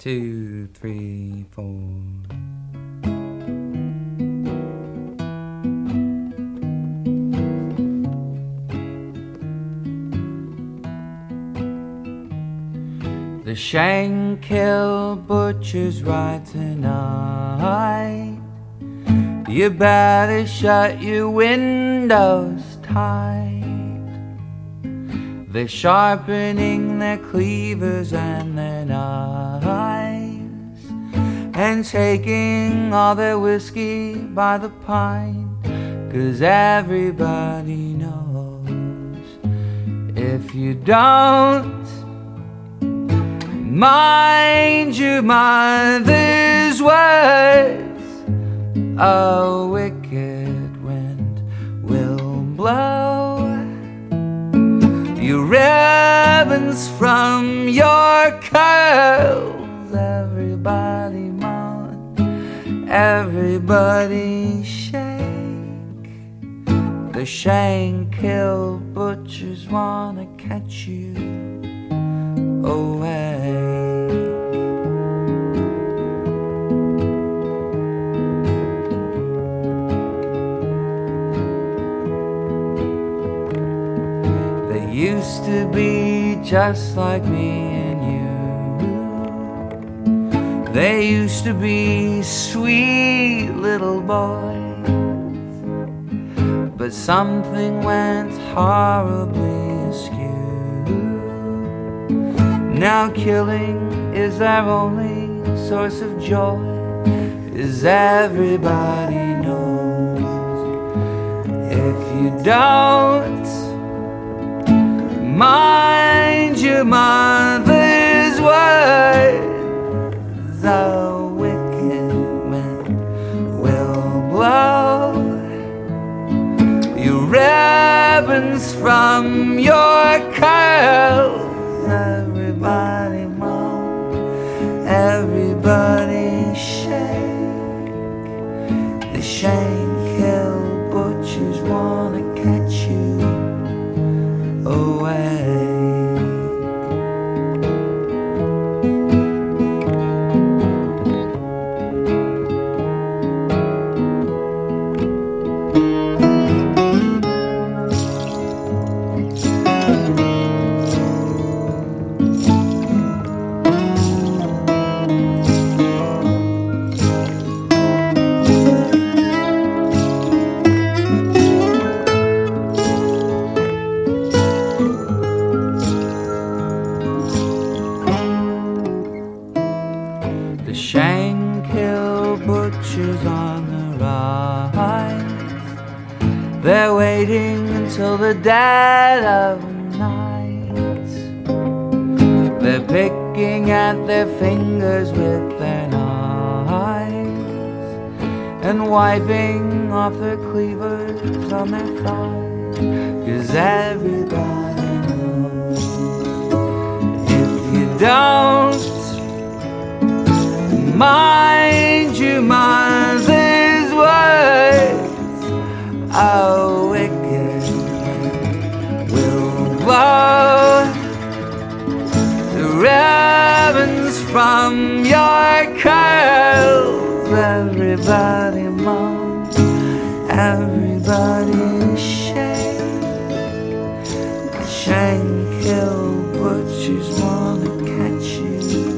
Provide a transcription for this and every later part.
2, 3, 4. The Shankill butcher's right tonight. You better shut your windows tight. They're sharpening their cleavers and their knives, and taking all their whiskey by the pint. 'Cause everybody knows if you don't mind your mother's words, a wicked wind will blow your ribbons from your curls. Everybody moan, everybody shake. The Shankill butchers wanna catch you away. They used to be just like me and you. They used to be sweet little boys, but something went horribly askew. Now killing is their only source of joy, as everybody knows. If you don't mind your mother's words, a wicked wind will blow your ribbons from your curls. Everybody moan, everybody shake. The Shankill butchers wanna catch you away. The Shankill butchers on the rise. They're waiting until the dead of night. They're picking at their fingers with their knives, and wiping off their cleavers on their thighs. 'Cause everybody knows if you don't mind your mother's words, a wicked wind will blow the ribbons from your curls. Everybody moan, everybody shake. The Shankill butchers wanna catch you.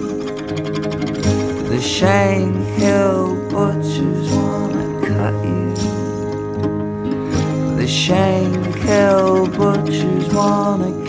The Shankill butchers wanna cut you. The Shankill butchers wanna